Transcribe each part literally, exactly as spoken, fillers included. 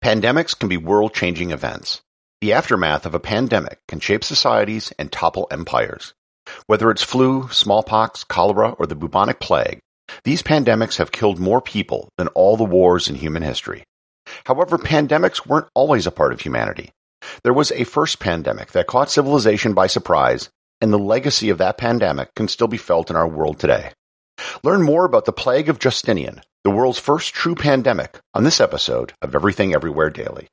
Pandemics can be world-changing events. The aftermath of a pandemic can shape societies and topple empires. Whether it's flu, smallpox, cholera, or the bubonic plague, these pandemics have killed more people than all the wars in human history. However, pandemics weren't always a part of humanity. There was a first pandemic that caught civilization by surprise, and the legacy of that pandemic can still be felt in our world today. Learn more about the Plague of Justinian, the world's first true pandemic, on this episode of Everything Everywhere Daily.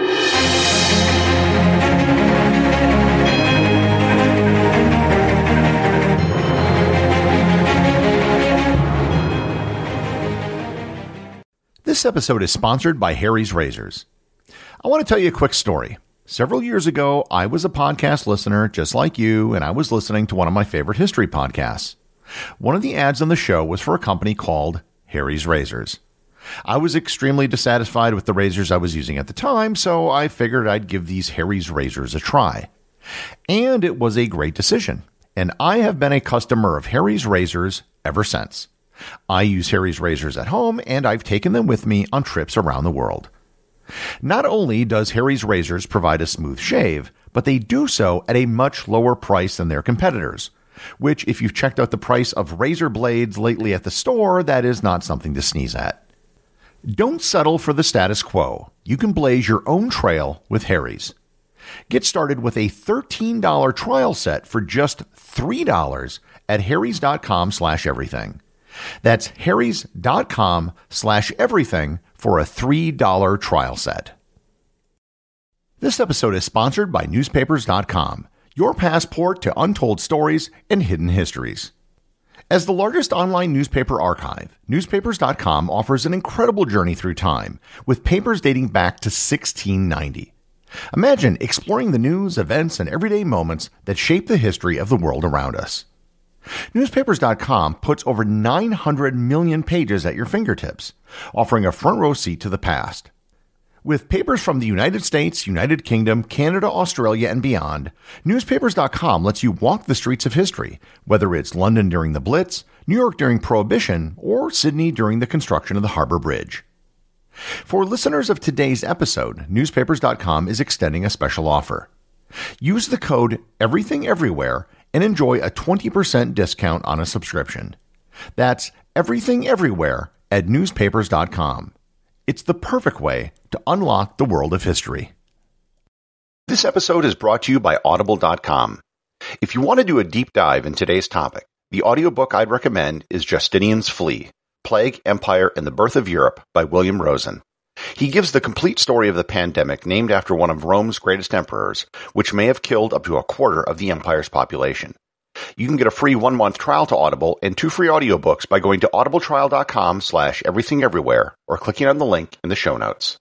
This episode is sponsored by Harry's Razors. I want to tell you a quick story. Several years ago, I was a podcast listener just like you, and I was listening to one of my favorite history podcasts. One of the ads on the show was for a company called Harry's Razors. I was extremely dissatisfied with the razors I was using at the time, so I figured I'd give these Harry's Razors a try. And it was a great decision, and I have been a customer of Harry's Razors ever since. I use Harry's Razors at home, and I've taken them with me on trips around the world. Not only does Harry's Razors provide a smooth shave, but they do so at a much lower price than their competitors, which, if you've checked out the price of razor blades lately at the store, that is not something to sneeze at. Don't settle for the status quo. You can blaze your own trail with Harry's. Get started with a thirteen dollars trial set for just three dollars at harrys.com slash everything. That's harrys.com slash everything for a three dollars trial set. This episode is sponsored by newspapers dot com, your passport to untold stories and hidden histories. As the largest online newspaper archive, newspapers dot com offers an incredible journey through time, with papers dating back to sixteen ninety. Imagine exploring the news, events, and everyday moments that shape the history of the world around us. newspapers dot com puts over nine hundred million pages at your fingertips, offering a front row seat to the past. With papers from the United States, United Kingdom, Canada, Australia, and beyond, newspapers dot com lets you walk the streets of history, whether it's London during the Blitz, New York during Prohibition, or Sydney during the construction of the Harbor Bridge. For listeners of today's episode, newspapers dot com is extending a special offer. Use the code EVERYTHINGEVERYWHERE and enjoy a twenty percent discount on a subscription. That's Everything Everywhere at newspapers dot com. It's the perfect way to unlock the world of history. This episode is brought to you by audible dot com. If you want to do a deep dive in today's topic, the audiobook I'd recommend is Justinian's Flea, Plague, Empire, and the Birth of Europe by William Rosen. He gives the complete story of the pandemic named after one of Rome's greatest emperors, which may have killed up to a quarter of the empire's population. You can get a free one-month trial to Audible and two free audiobooks by going to audibletrial.com slash everythingeverywhere or clicking on the link in the show notes.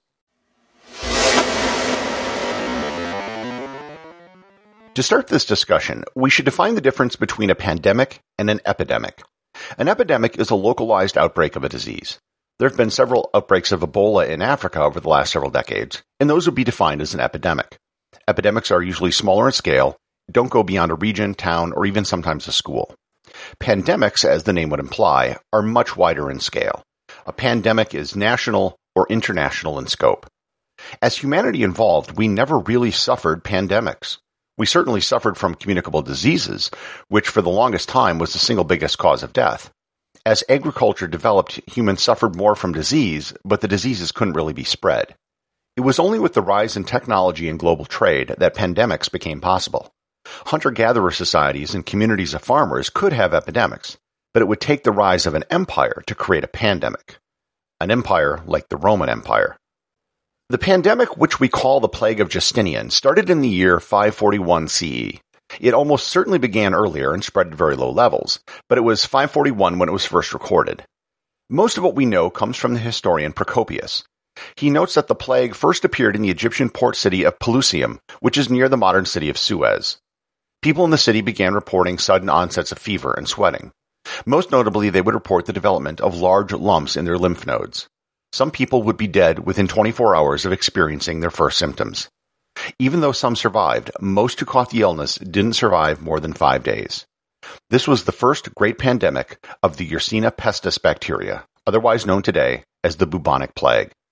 To start this discussion, we should define the difference between a pandemic and an epidemic. An epidemic is a localized outbreak of a disease. There have been several outbreaks of Ebola in Africa over the last several decades, and those would be defined as an epidemic. Epidemics are usually smaller in scale, don't go beyond a region, town, or even sometimes a school. Pandemics, as the name would imply, are much wider in scale. A pandemic is national or international in scope. As humanity evolved, we never really suffered pandemics. We certainly suffered from communicable diseases, which for the longest time was the single biggest cause of death. As agriculture developed, humans suffered more from disease, but the diseases couldn't really be spread. It was only with the rise in technology and global trade that pandemics became possible. Hunter-gatherer societies and communities of farmers could have epidemics, but it would take the rise of an empire to create a pandemic. An empire like the Roman Empire. The pandemic, which we call the Plague of Justinian, started in the year five forty-one C E. It almost certainly began earlier and spread at very low levels, but it was five forty-one when it was first recorded. Most of what we know comes from the historian Procopius. He notes that the plague first appeared in the Egyptian port city of Pelusium, which is near the modern city of Suez. People in the city began reporting sudden onsets of fever and sweating. Most notably, they would report the development of large lumps in their lymph nodes. Some people would be dead within twenty-four hours of experiencing their first symptoms. Even though some survived, most who caught the illness didn't survive more than five days. This was the first great pandemic of the Yersinia pestis bacteria, otherwise known today as the bubonic plague.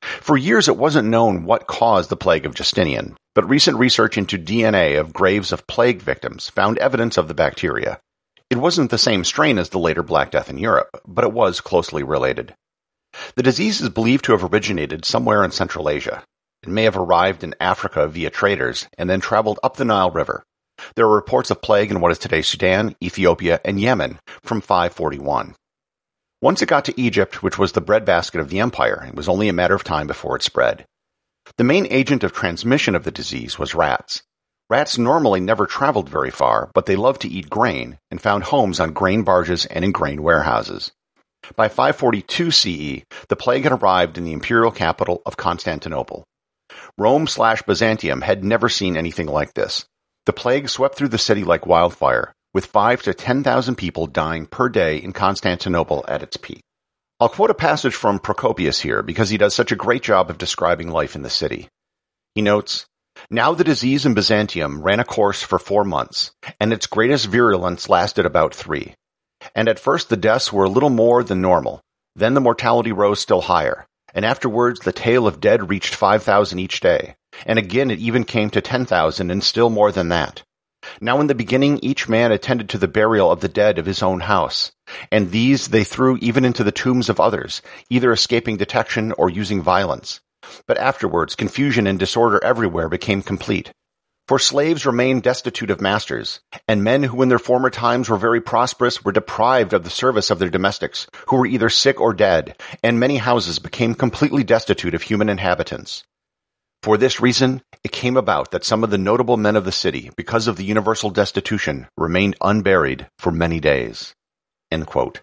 For years, it wasn't known what caused the plague of Justinian, but recent research into D N A of graves of plague victims found evidence of the bacteria. It wasn't the same strain as the later Black Death in Europe, but it was closely related. The disease is believed to have originated somewhere in Central Asia. It may have arrived in Africa via traders and then traveled up the Nile River. There are reports of plague in what is today Sudan, Ethiopia, and Yemen from five forty-one. Once it got to Egypt, which was the breadbasket of the empire, it was only a matter of time before it spread. The main agent of transmission of the disease was rats. Rats normally never traveled very far, but they loved to eat grain and found homes on grain barges and in grain warehouses. By five forty-two C E, the plague had arrived in the imperial capital of Constantinople. Rome slash Byzantium had never seen anything like this. The plague swept through the city like wildfire, with five to ten thousand people dying per day in Constantinople at its peak. I'll quote a passage from Procopius here because he does such a great job of describing life in the city. He notes, "Now the disease in Byzantium ran a course for four months, and its greatest virulence lasted about three. And at first the deaths were a little more than normal, then the mortality rose still higher, and afterwards the tale of dead reached five thousand each day, and again it even came to ten thousand and still more than that. Now in the beginning each man attended to the burial of the dead of his own house, and these they threw even into the tombs of others, either escaping detection or using violence. But afterwards confusion and disorder everywhere became complete. For slaves remained destitute of masters, and men who in their former times were very prosperous were deprived of the service of their domestics, who were either sick or dead, and many houses became completely destitute of human inhabitants. For this reason, it came about that some of the notable men of the city, because of the universal destitution, remained unburied for many days." End quote.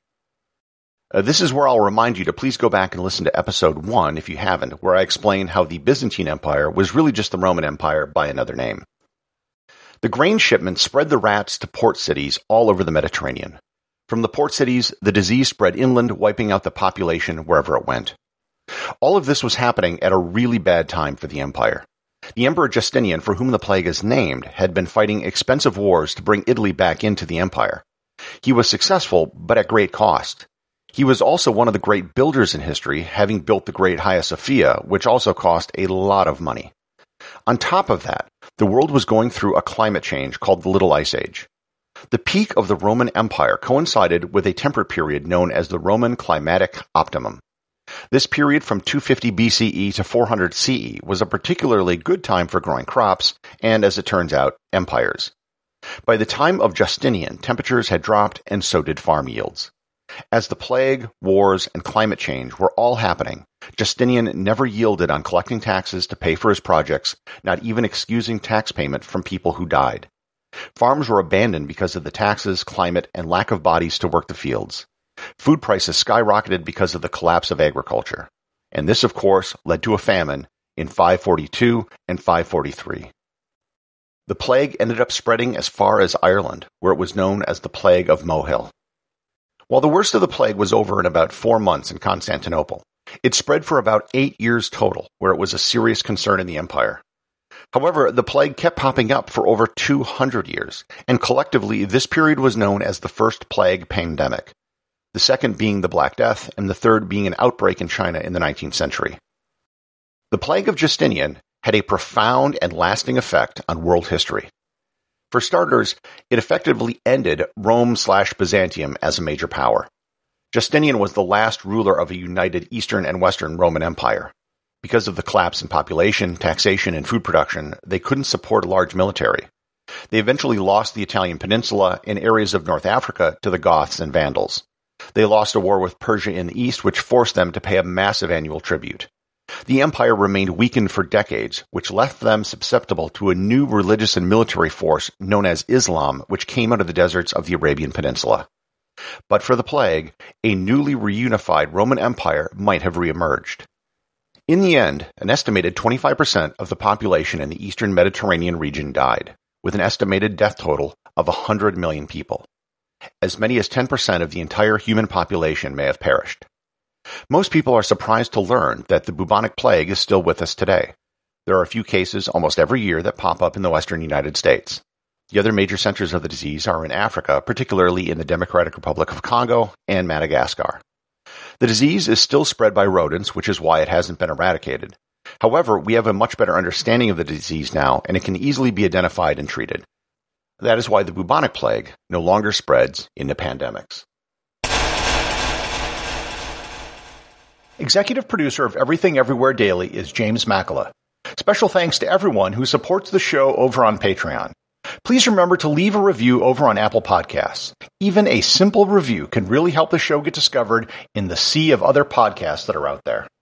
Uh, this is where I'll remind you to please go back and listen to episode one if you haven't, where I explain how the Byzantine Empire was really just the Roman Empire by another name. The grain shipments spread the rats to port cities all over the Mediterranean. From the port cities, the disease spread inland, wiping out the population wherever it went. All of this was happening at a really bad time for the empire. The Emperor Justinian, for whom the plague is named, had been fighting expensive wars to bring Italy back into the empire. He was successful, but at great cost. He was also one of the great builders in history, having built the Great Hagia Sophia, which also cost a lot of money. On top of that, the world was going through a climate change called the Little Ice Age. The peak of the Roman Empire coincided with a temperate period known as the Roman Climatic Optimum. This period from two fifty B C E to four hundred C E was a particularly good time for growing crops and, as it turns out, empires. By the time of Justinian, temperatures had dropped and so did farm yields. As the plague, wars, and climate change were all happening, Justinian never yielded on collecting taxes to pay for his projects, not even excusing tax payment from people who died. Farms were abandoned because of the taxes, climate, and lack of bodies to work the fields. Food prices skyrocketed because of the collapse of agriculture. And this, of course, led to a famine in five forty-two and five forty-three. The plague ended up spreading as far as Ireland, where it was known as the Plague of Mohill. While the worst of the plague was over in about four months in Constantinople, it spread for about eight years total, where it was a serious concern in the empire. However, the plague kept popping up for over two hundred years, and collectively this period was known as the First Plague Pandemic, the second being the Black Death, and the third being an outbreak in China in the nineteenth century. The plague of Justinian had a profound and lasting effect on world history. For starters, it effectively ended Rome slash Byzantium as a major power. Justinian was the last ruler of a united Eastern and Western Roman Empire. Because of the collapse in population, taxation, and food production, they couldn't support a large military. They eventually lost the Italian peninsula and areas of North Africa to the Goths and Vandals. They lost a war with Persia in the east, which forced them to pay a massive annual tribute. The empire remained weakened for decades, which left them susceptible to a new religious and military force known as Islam, which came out of the deserts of the Arabian Peninsula. But for the plague, a newly reunified Roman Empire might have reemerged. In the end, an estimated twenty-five percent of the population in the eastern Mediterranean region died, with an estimated death total of one hundred million people. As many as ten percent of the entire human population may have perished. Most people are surprised to learn that the bubonic plague is still with us today. There are a few cases almost every year that pop up in the western United States. The other major centers of the disease are in Africa, particularly in the Democratic Republic of Congo and Madagascar. The disease is still spread by rodents, which is why it hasn't been eradicated. However, we have a much better understanding of the disease now, and it can easily be identified and treated. That is why the bubonic plague no longer spreads into pandemics. Executive producer of Everything Everywhere Daily is James Makala. Special thanks to everyone who supports the show over on Patreon. Please remember to leave a review over on Apple Podcasts. Even a simple review can really help the show get discovered in the sea of other podcasts that are out there.